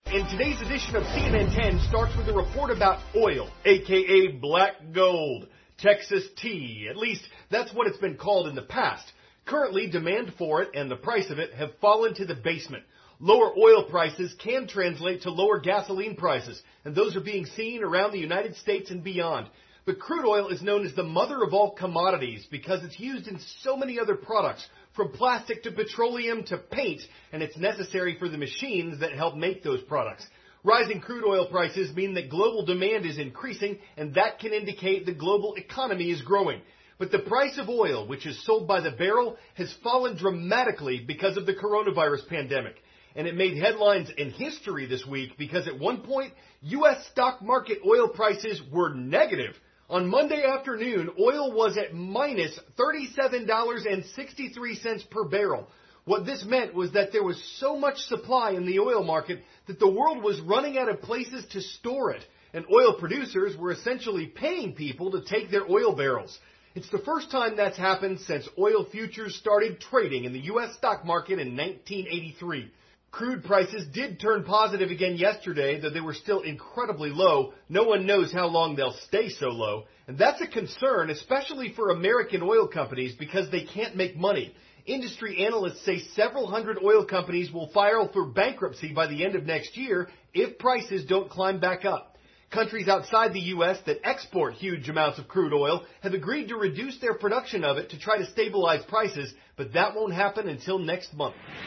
In today's edition of CNN 10 starts with a report about oil, aka black gold, Texas tea. At least that's what it's been called in the past. Currently, demand for it and the price of it have fallen to the basement. Lower oil prices can translate to lower gasoline prices, and those are being seen around the United States and beyond. But crude oil is known as the mother of all commodities because it's used in so many other products, from plastic to petroleum to paint, and it's necessary for the machines that help make those products. Rising crude oil prices mean that global demand is increasing, and that can indicate the global economy is growing. But the price of oil, which is sold by the barrel, has fallen dramatically because of the coronavirus pandemic. And it made headlines in history this week because at one point, U.S. stock market oil prices were negative. On Monday afternoon, oil was at minus $37.63 per barrel. What this meant was that there was so much supply in the oil market that the world was running out of places to store it, and oil producers were essentially paying people to take their oil barrels. It's the first time that's happened since oil futures started trading in the U.S. stock market in 1983. Crude prices did turn positive again yesterday, though they were still incredibly low. No one knows how long they'll stay so low. And that's a concern, especially for American oil companies, because they can't make money. Industry analysts say several hundred oil companies will file for bankruptcy by the end of next year if prices don't climb back up. Countries outside the U.S. that export huge amounts of crude oil have agreed to reduce their production of it to try to stabilize prices, but that won't happen until next month.